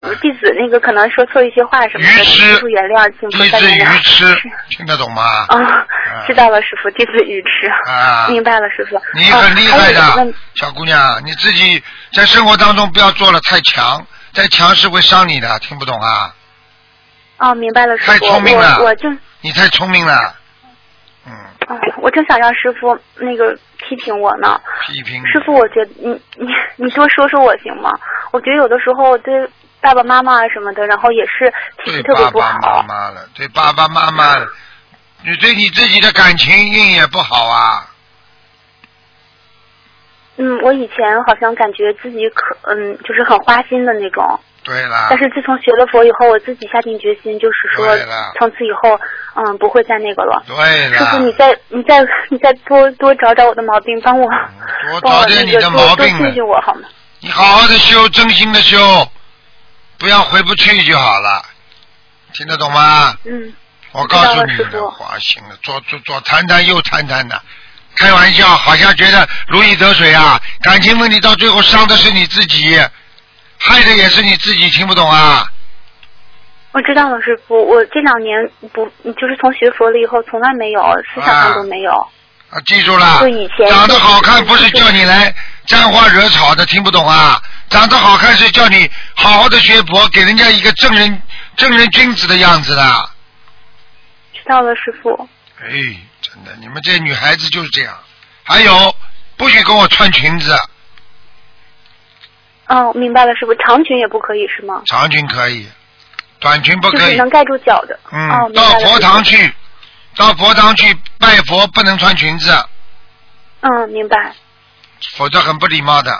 弟子那个可能说错一些话什么的，师傅原谅，请菩萨原谅。 弟子愚痴，听得懂吗？ 知道了，师傅，弟子愚痴。明白了，师傅。 你很厉害的，小姑娘，你自己在生活当中不要做了太强，太强是会伤你的，听不懂啊？ 明白了，师傅。 太聪明了，你太聪明了。 我正想让师傅那个批评我呢。 批评师傅，我觉得你多说说我行吗？我觉得有的时候对爸爸妈妈什么的，然后也是脾气特别不好。 对爸爸妈妈了，对爸爸妈妈了，你对你自己的感情运也不好啊。 我以前好像感觉自己就是很花心的那种。 对了。 但是自从学了佛以后，我自己下定决心，就是说从此以后，不会再那个了。 对了。 师傅，你再多找找我的毛病，帮我多找点你的毛病多训训我好吗？ 你好好的修，真心的修，不要回不去就好了，听得懂吗？我告诉你的，花心了，左谈谈右谈谈的，开玩笑，好像觉得如鱼得水啊！感情问题到最后伤的是你自己。害的也是你自己，听不懂啊？ 我知道了，师傅。我这2年就是从学佛了以后，从来没有思想上都没有。 记住了。 就以前长得好看不是叫你来沾花惹草的，听不懂啊？长得好看是叫你好好的学佛，给人家一个正人君子的样子的。 知道了，师傅。 真的，你们这些女孩子就是这样。还有，不许跟我穿裙子。 明白了，师傅。长裙也不可以是吗？ 长裙可以，短裙不可以。 就是能盖住脚的。 到佛堂去拜佛，不能穿裙子。 明白。 否则很不礼貌的。